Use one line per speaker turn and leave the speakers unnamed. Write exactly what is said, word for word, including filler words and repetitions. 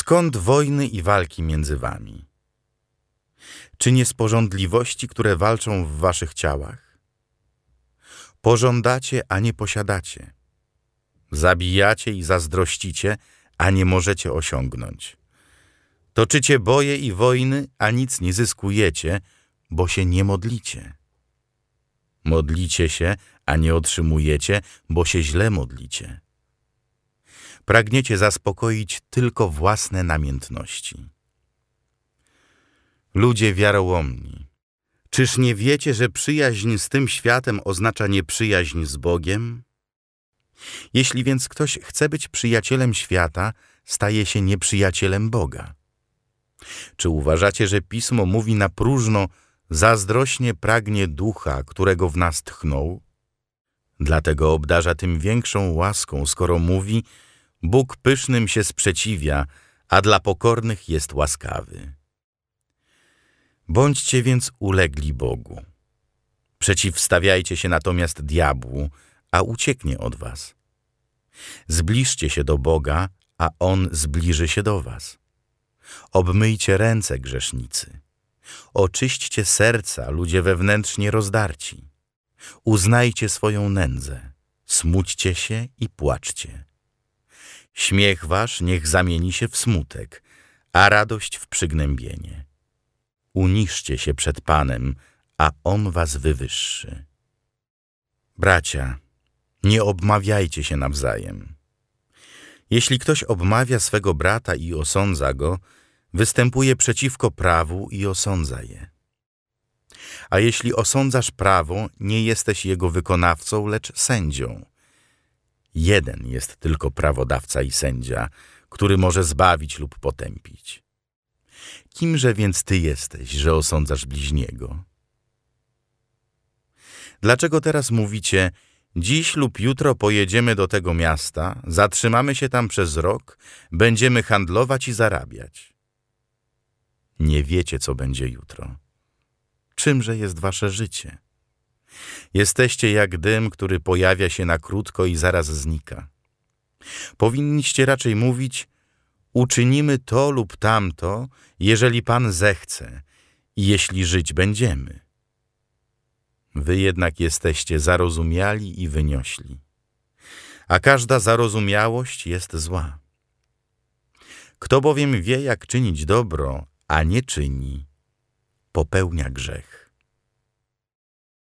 Skąd wojny i walki między wami? Czy nie z porządliwości, które walczą w waszych ciałach? Pożądacie, a nie posiadacie. Zabijacie i zazdrościcie, a nie możecie osiągnąć. Toczycie boje i wojny, a nic nie zyskujecie, bo się nie modlicie. Modlicie się, a nie otrzymujecie, bo się źle modlicie. Pragniecie zaspokoić tylko własne namiętności. Ludzie wiarołomni, czyż nie wiecie, że przyjaźń z tym światem oznacza nieprzyjaźń z Bogiem? Jeśli więc ktoś chce być przyjacielem świata, staje się nieprzyjacielem Boga. Czy uważacie, że Pismo mówi na próżno: zazdrośnie pragnie ducha, którego w nas tchnął? Dlatego obdarza tym większą łaską, skoro mówi: Bóg pysznym się sprzeciwia, a dla pokornych jest łaskawy. Bądźcie więc ulegli Bogu. Przeciwstawiajcie się natomiast diabłu, a ucieknie od was. Zbliżcie się do Boga, a On zbliży się do was. Obmyjcie ręce, grzesznicy. Oczyśćcie serca, ludzie wewnętrznie rozdarci. Uznajcie swoją nędzę, smućcie się i płaczcie. Śmiech wasz niech zamieni się w smutek, a radość w przygnębienie. Uniżcie się przed Panem, a On was wywyższy. Bracia, nie obmawiajcie się nawzajem. Jeśli ktoś obmawia swego brata i osądza go, występuje przeciwko prawu i osądza je. A jeśli osądzasz prawo, nie jesteś jego wykonawcą, lecz sędzią. Jeden jest tylko prawodawca i sędzia, który może zbawić lub potępić. Kimże więc ty jesteś, że osądzasz bliźniego? Dlaczego teraz mówicie: dziś lub jutro pojedziemy do tego miasta, zatrzymamy się tam przez rok, będziemy handlować i zarabiać? Nie wiecie, co będzie jutro. Czymże jest wasze życie? Jesteście jak dym, który pojawia się na krótko i zaraz znika. Powinniście raczej mówić: uczynimy to lub tamto, jeżeli Pan zechce i jeśli żyć będziemy. Wy jednak jesteście zarozumiali i wyniośli, a każda zarozumiałość jest zła. Kto bowiem wie, jak czynić dobro, a nie czyni, popełnia grzech.